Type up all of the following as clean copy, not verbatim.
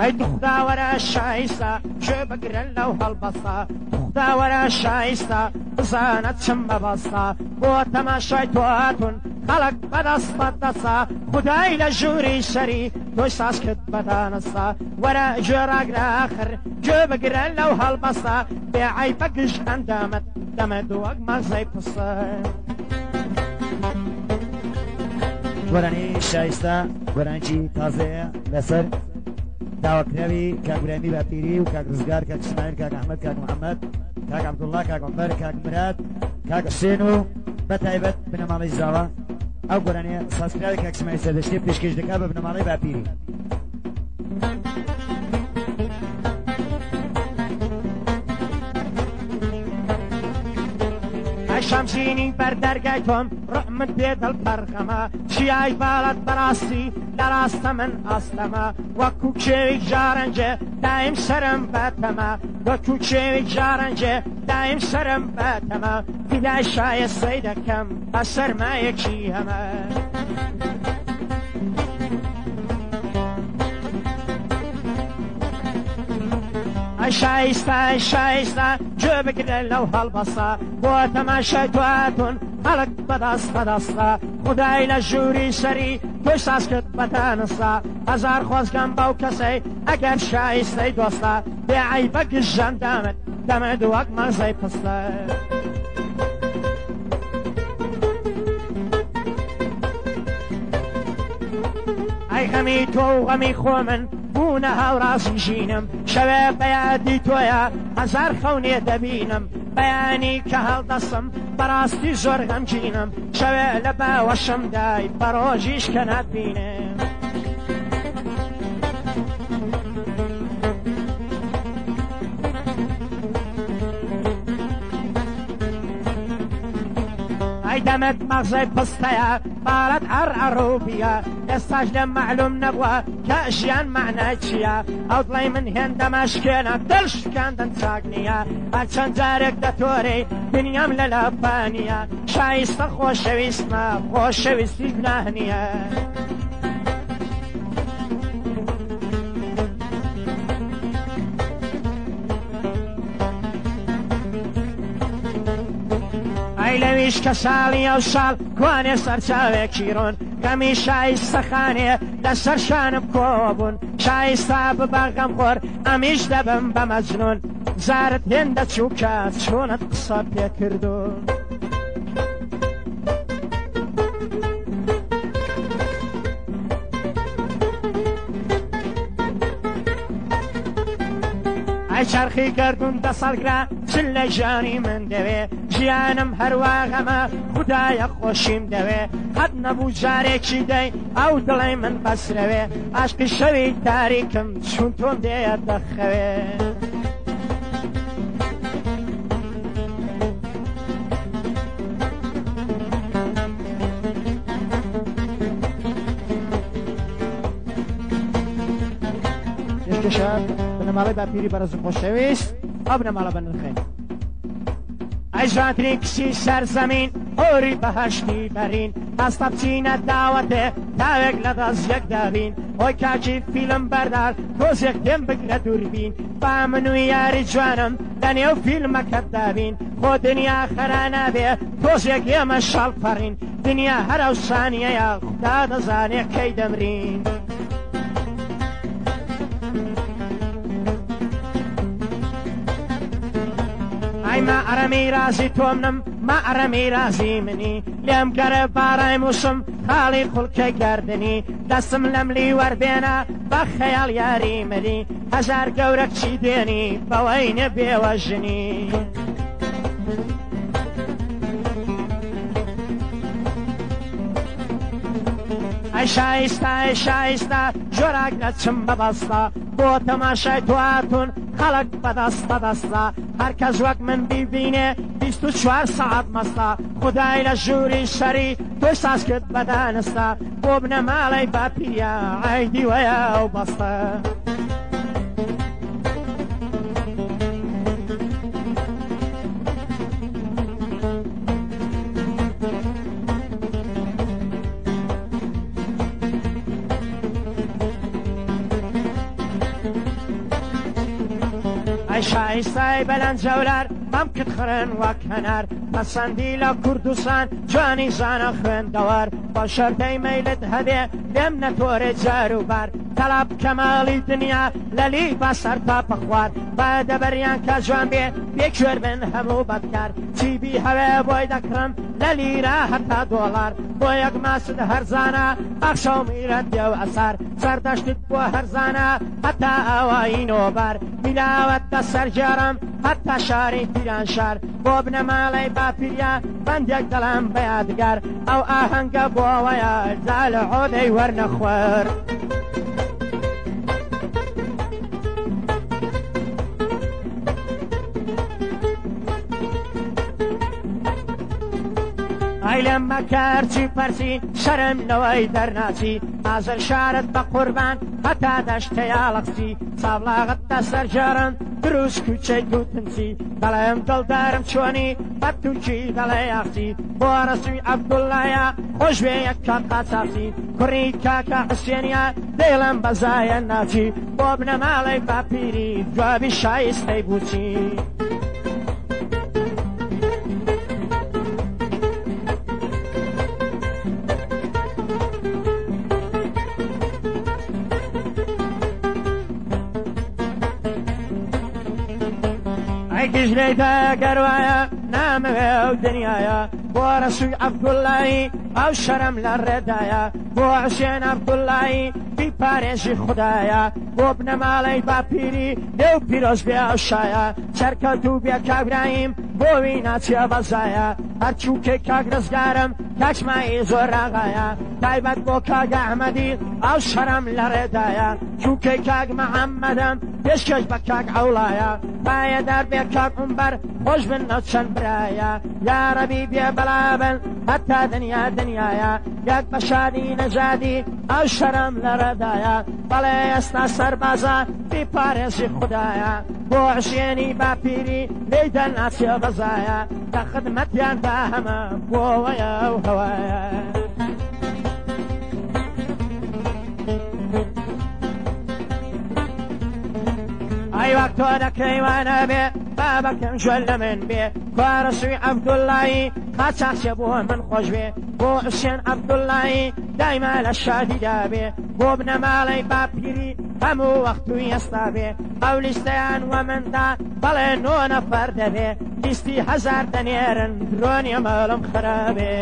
ئەی دختاوەرە شایستە گوێ بگرن لەو هەڵبەستە دختاوەرە شایستە بزانە چم بەبەستە بۆ تەماشای تۆ هاتون خەڵک بەدەست بەدەستە خودای لە ژووری شەری تۆی ساز کرد بەدانەستە وەرە گوێڕاگرە ئاخر گوێ بگرن لەو هەڵبەستە بێعەی بەگشت ئەندامەت دەمەد وەک مەزەی پسە گۆرانی شایستە گۆرانکی تازەیە لەسەر داواکراوی کاگورامی باپیری و کاک ڕزگار کاک اسماعیل کاک ئەحمەد کاک محەممەد کاک عەبدوڵڵا کاک عومەر کاک مراد کاک حوسێن و بەتایبەت بنەماڵەی زاوە ئەو گۆرانەیە سازکراوی کاک اسماعیل سەردەشتی پێشکەش دەکات بە بنەماڵەی باپیری شەمشینی بەردەرگای تۆم ڕحمت بێ دڵپەرخەمە چیای باڵەت بەڕاستی لە ڕاستە من ئەستەمە وەکو کێوی جارەنجێ دایم سرم بەتەمە وەکو کێوی جارەنجێ دایم سرم بەتەمە فیدای شایستەی دەکەم بە سەرمایەکی هەمە ئەی شایستە ئەی شایستە گوێ بگرە لەو هەڵبەستە بۆ تەماشای تۆ هاتون خەڵک بەدەست بەدەستە خودای لە ژووری شەری تۆی ساز کرد بەدانەستە هەزار خۆزگەم بەو کەسەی ئەگەر شایستەی دۆستە بێعەی بەگشت ژەندامت دەمەد وەک مەزەی پستە ئەی غەمی تۆ و غەمی خۆ من بوونە هاوڕاستی ژینم شەوێ بەیادی تۆیە هەزار خەونێ دەبینم بەیانی کە هەڵدەستم بەڕاستی زۆر غەمگینم شەوێ لە باوەشم دای بەڕۆژیش کە ناتبینم ئەی دەمت مەغزەی پستەیە باڵەت هەر ئەڕووبیە ئێستاش لێم مەعلوم نەبووە کە ژیان معنای چییە ئەو دڵی من هێندەمە شکێنە دڵ شکاندن چاک نییە هەر چەند جارێک دەتۆرەی دنیام لە لەپانیە شایستە خۆشەویستمە خۆشەویستی گوناه نییە ئەی لەویش کە ساڵی ئەو ساڵ کوانێ سەرچاوێکی ڕۆن غەمی شایستەخانێ لەسەر شانم کۆبوون شایستە ببە غەمخۆر ئەمیش دەبم بە مەجنون زارت هێندە چووکە چۆنت قسە پێ کردوون ئەی چرخی گەردون دەسەڵگرا چل لە ژیانی من دەوێ ژیانم هەروەغەمە خودایە خۆشیم دەوێ قەت نەبوو جارێکی دەی ئەو دڵی من بەسرەوێ عاشقی شەوی تاریکم چون تۆم دێیە دەخەوێ بنەماڵەی باپیری بەرز خۆشەویست ئەو بنەماڵە بەنرخێن ئەی ژاتری کشی سەرزەمین ئۆری بەهەشتی بەرین هەستە بچینە داوەتێ تاوێک لە دەست یەک دابین ئۆی کاکی فیلم بەردار تۆزێک پێم بگرە دووربین با من و یاری جوانم لە نێو فیلمەکەت دابین خۆ دنیا خەرا نابێ تۆزێک ئێمە شەڵ پەڕین دنیا هەرەو سانیەیە خدا دەزانێ کەی دەمرین ئەی مەعرەمی رازی تۆ منم مەعرەمی رازی منی لێم گەرە بارای موسم خاڵی خوڵکەی گەردنی دەستم لەم لی وەربێنە بە خەیاڵ یاری منی هەزار گەورە چی دێنی بەوەی نەبێوە ژنی ئەی شایستە ئەی شایستە جۆراگرە چم بەبەستە بۆ تەماشای تۆ هاتون خەڵک بەدەست بەدەستە هەر کەس وەک من بیبینێ 24 سەعات مەستە خودای لە ژووری شەری تۆی ساز کرد بەدانستە بۆ بنەماڵەی باپیریە ئەی دیوەیە ئەو بەستە شایستای بەلەن جەولار مەم کرد خڕن وەک هەنار پەسەندی لە کوردستان جوانی زانە خوێندەوەر بۆ شەردەی مەیلت هەبێ لێم نەتۆرێ جاروبار تەلاب کەماڵی دنیا لەلی بەسەر تا پەخوار با دەبەریان کە جوان بێ بێکوێر بن هەموو بەدکار چیبی هەوێ بۆی دەکڕم لە لیرە هەتا دۆڵار بۆ یەک ماست هەرزانە بەخشە و میرەت دێ و ئەسار سەردەشتت بۆ هەرزانە هەتا ئاوایی نۆبار میلاوەتە سەرجێڕم هەتا شاری پیران شار بۆ بنە ماڵەی باپیریا بەندێک دەڵام بە یادگار ئەو ئاهەنگە بۆەوەیە جا لە عۆدەی وەرنەخوەر ئەیلەم مەکەرچی پەرسی شەرم لەوەی دەرناچی ئازر شارت بە قوربان هەتا دەشتەیاڵەقچی ساڵاغت تا سەرجارن دروست کوچەی دووتنچی بەڵێم دڵدارم چۆنی بە تورکی دەڵێ یاخچی بۆ ڕەسوی عەبدوڵڵایە خۆشوێ یەککە قاچاقچی کوڕی کاکە حوسێنیە دێڵم بەزایە ناچی بۆ بنە ماڵەی باپیری جوابی شایستەی بووچی گژنەیدا گەروایە نامەوێ ئەو دنیایە بۆ ڕەسوی عەبدوڵڵایی ئەو شەرم لە ڕێدایە بۆ حوسێن عەبدوڵڵایی بیپارێزی خودایە بۆ بنە ماڵەی باپیری دێو پیرۆز بێ ئەو شایە چەرکەوت و بێ کابراهیم بۆوی ناچێ بەزایە هەرچووکێ کاک ڕزگارم کاچمایی زۆر ڕاغایە تایبەت بۆ کاک ئەحمەدی ئەو شەرم لە ڕێدایە چووکەی کاک مەحەممەدم پێشکەش بە کاک عەوڵایە پایەدار بێ کاک عومبەر خۆش بن نەو چەند برایە یارەبی بێ بەلابن هەتا دنیا دنیایە یەک بە شادی نەژادی ئەو شەرم لە ڕێدایە بەڵێ ئێستا سەربازە بیپارێزی خودایە بۆ حوسێنی باپیری لێدە ناچێ بەزایە کە خدمەتیاندا هەمە بۆوەیە و هەوایە ئەی وەک تۆ دەکەیوانە بێ بابەکەم ژۆل لە من بێ کۆڕەسوی عەبدوڵڵایی قاچاقچێ بۆ من خۆش بێ بۆ حوسێن عەبدوڵڵایی دایما لە شادیدا بێ بۆ بنە ماڵەی باپیری هەموو وەختوی ئێستا بێ ئەو لیستەیان وە مندا بەڵێ 9 نەفەر دەبێ لیستی 1000 دەنێرن درۆنیە مەڵم خراپێ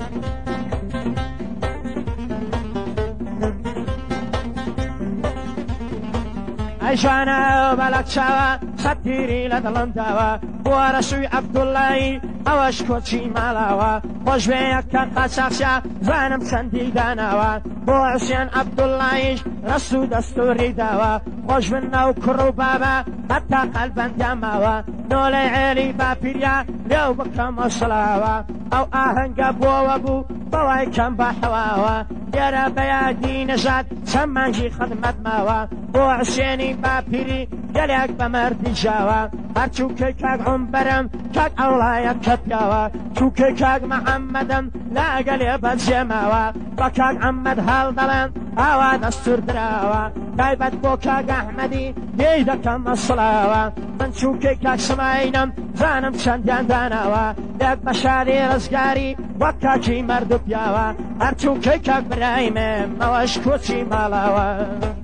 ئەی جوانە بەلەک چاوە سەتیری لە دڵم داوە بۆ ڕەسوی عەبدوڵڵایی ئەوەش کۆچی ماڵاوە خۆشوێ یەککە قاچاقچە زانم چەندی داناوە بۆ حوسێن عەبدوڵڵاییش ڕەس و دەستوری داوە خۆش بن نەو کوڕ و بابە هەتا قەلبەندیان ماوە نۆلەی عێلی باپیریا لێو بکەمە سڵاوە ئەو ئاهەنگە بۆوە بوو بەوای کەم بە حەواوە لێرە بەیادی نەژاد چەند مانگی خدمەت ماوە بۆ حوسێنی باپیری گەلێک بە مەردی ژاوە هەرچووکەی کاک عومبەرم کاک ئەوڵایە کە پیاوە چووکەی کاک مەحەممەدم لاگەلێ بەجێماوە بە کاک عەممەد هەڵ دەڵێن ئاوا دەستور دراوە تایبەت بۆ کاک ئەحمەدی دێی دەکەمە سڵاوە من چووکەی کاک سماینم زانم چەندیان داناوە لێک بە شاری ڕزگاری وەک کاکی مەرد و پیاوە هەرچووکەی کاک برایمێ ئەوەش کۆچی ماڵاوە